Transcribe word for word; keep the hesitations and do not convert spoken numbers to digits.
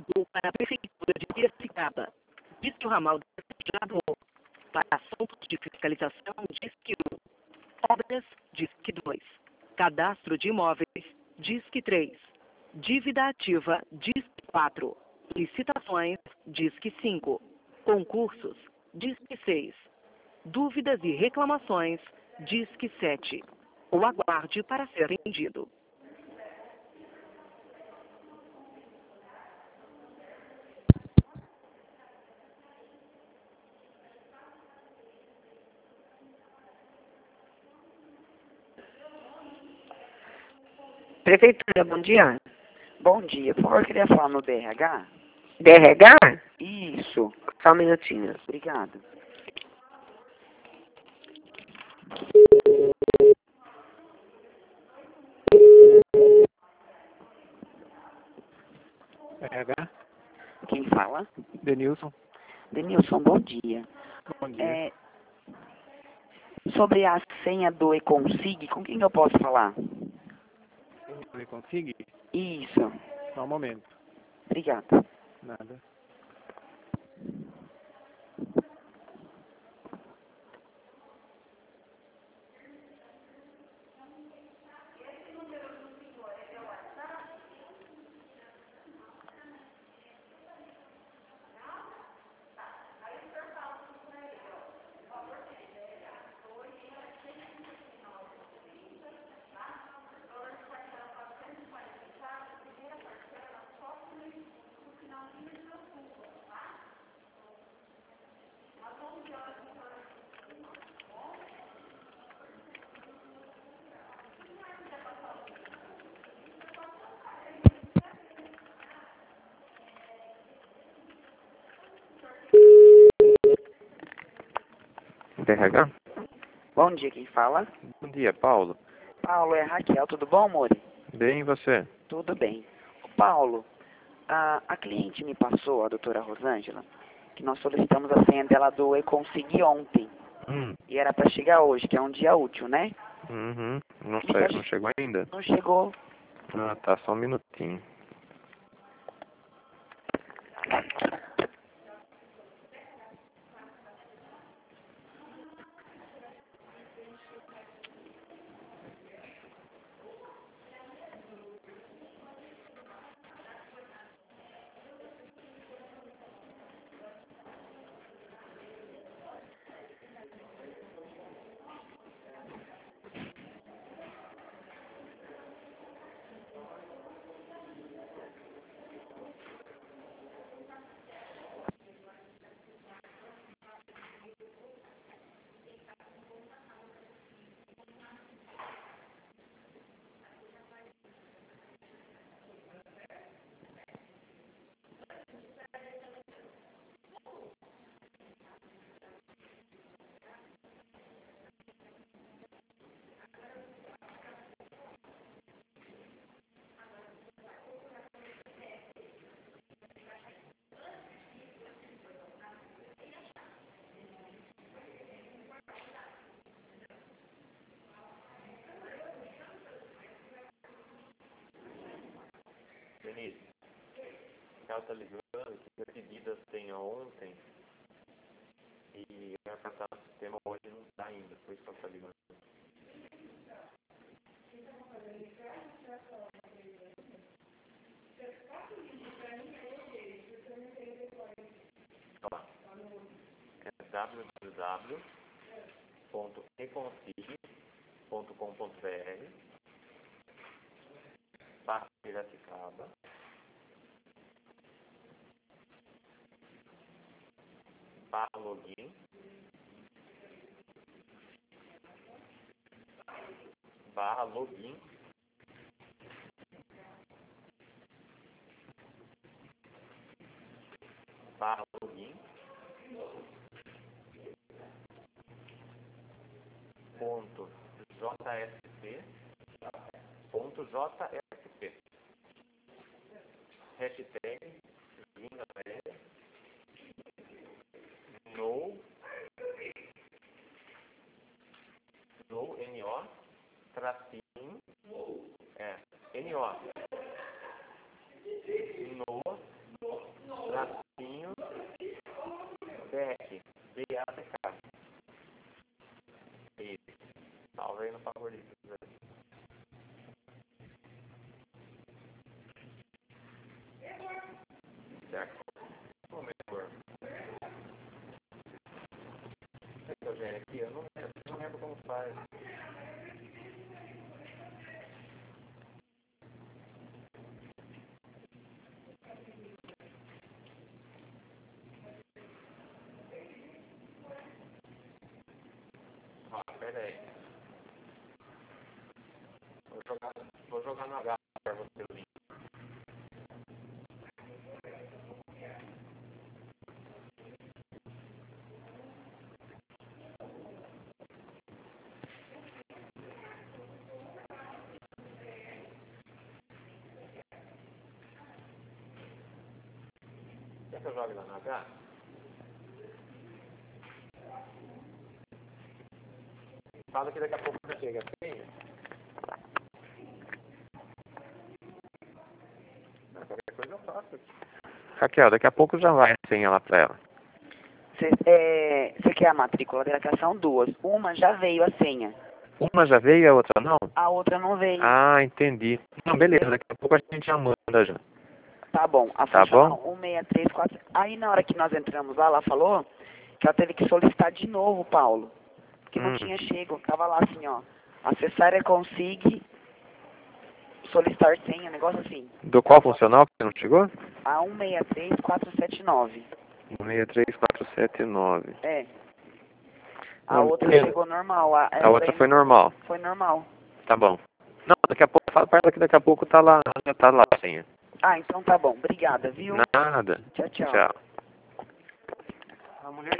Ligou para a Prefeitura de Piracicaba. Diz que o ramal desejado para assuntos de fiscalização, diz que um. Obras, diz que dois. Cadastro de imóveis, diz que três. Dívida ativa, diz que quatro. Licitações, diz que cinco. Concursos, diz que seis. Dúvidas e reclamações, diz que sete. Ou aguarde para ser atendido. Prefeitura, bom dia. Bom dia, por favor, eu queria falar no D R H. D R H? Isso, Só um minutinho. obrigado. R H? Quem fala? Denilson. Denilson, bom dia. Bom dia. É, sobre a senha do eConsig, com quem eu posso falar? Você consegue? Isso, Só um momento. obrigado. Nada. D R H? Bom dia, quem fala? Bom dia, Paulo. Paulo, é a Raquel, tudo bom, amor? Bem, e você? Tudo bem. Ô, Paulo, a, a cliente me passou, a doutora Rosângela, que nós solicitamos a senha dela do eConsig ontem. Hum. E era para chegar hoje, que é um dia útil, né? Uhum. Não sei, não chegou ainda? Não chegou. Ah, tá, só um minutinho. Denise, ela tá ligando que as pedidas tem ontem e era pra estar no sistema hoje não tá ainda, por isso que ela tá ligando. Ó, é w w w ponto econsig ponto com ponto b r barra Piracicaba barra login barra login barra login ponto jsp ponto jsp hashtag vinda velha no no no tracinho é no no certo? Um momento, por favor. Aqui, eu não lembro, não lembro como faz. Ah, pera aí. Vou jogar, vou jogar no H para você o link. Quer que eu jogue lá no H? Fala que daqui a pouco já chega assim. Qualquer coisa eu faço. Raquel, daqui a pouco já vai a senha lá pra ela. Você é, você quer a matrícula dela, que são duas. Uma já veio a senha. Uma já veio e a outra não? A outra não veio. Ah, entendi. Não, beleza, daqui a pouco a gente já manda já. Tá bom. A Tá funcional bom? um seis três quatro. Aí na hora que nós entramos lá, ela falou que ela teve que solicitar de novo, Paulo. Que não Hum. tinha chego. Tava lá assim, ó. Acessar é consigue solicitar senha, negócio assim. Do qual funcional que você não chegou? A um seis três quatro sete nove. um seis três quatro sete nove. É. A Não, outra beleza. chegou normal. A, A essa outra daí foi normal. Foi normal. Tá bom. Não, daqui a pouco, fala pra ela que daqui a pouco tá lá, já tá lá a senha. Ah, então tá bom. Obrigada, viu? Nada. Tchau, tchau. Tchau. A mulher